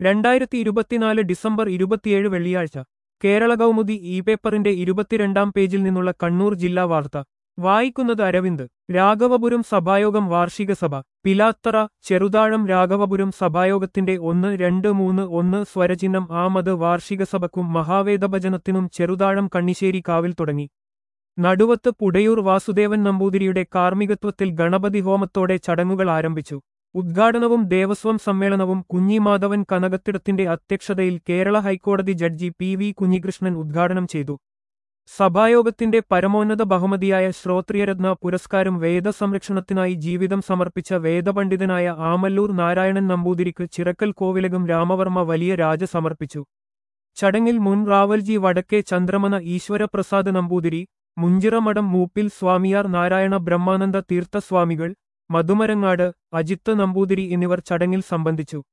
2024 December 27 വെള്ളിയാഴ്ച Kerala Kaumudi E പേപ്പറിന്റെ 22-ാം പേജിൽ നിന്നുള്ള കണ്ണൂർ ജില്ലാ വാർത്ത വായിക്കുന്നത് അരവിന്ദ്. രാഘവപുരം സഭായോഗം വാർഷിക സഭ പിലാത്തറ ചെറുതാഴം രാഘവപുരം സഭായോഗത്തിന്റെ 1-2-3-1 സ്വരചിഹ്നം ആമത് വാർഷിക സഭയ്ക്കും മഹാവേദഭജനത്തിനും ചെറുതാഴം കണ്ണിശ്ശേരി കാവിൽ തുടങ്ങി. നടുവത്ത് പുടയൂർ വാസുദേവൻ നമ്പൂതിരിയുടെ കാർമ്മികത്വത്തിൽ ഗണപതി ഹോമത്തോടെ ചടങ്ങുകൾ ആരംഭിച്ചു. ഉദ്ഘാടനവും ദേവസ്വം സമ്മേളനവും കുഞ്ഞിമാധവൻ കനകത്തിടത്തിന്റെ അധ്യക്ഷതയിൽ കേരള ഹൈക്കോടതി ജഡ്ജി പി.വി. കുഞ്ഞികൃഷ്ണൻ ഉദ്ഘാടനം ചെയ്തു. സഭായോഗത്തിന്റെ പരമോന്നത ബഹുമതിയായ ശ്രോത്രിയരത്ന പുരസ്കാരം വേദസംരക്ഷണത്തിനായി ജീവിതം സമർപ്പിച്ച വേദപണ്ഡിതനായ ആമല്ലൂർ നാരായണൻ നമ്പൂതിരിക്ക് ചിറക്കൽ കോവിലകം രാമവർമ്മ വലിയ രാജ സമർപ്പിച്ചു. ചടങ്ങിൽ മുൻ റാവൽജി വടക്കേ ചന്ദ്രമന ഈശ്വരപ്രസാദ് നമ്പൂതിരി, മുഞ്ചിറമഠം മൂപ്പിൽ സ്വാമിയാർ നാരായണ ബ്രഹ്മാനന്ദ തീർത്ഥസ്വാമികൾ, മധുമരങ്ങാട് അജിത്ത് നമ്പൂതിരി എന്നിവർ ചടങ്ങിൽ സംബന്ധിച്ചു.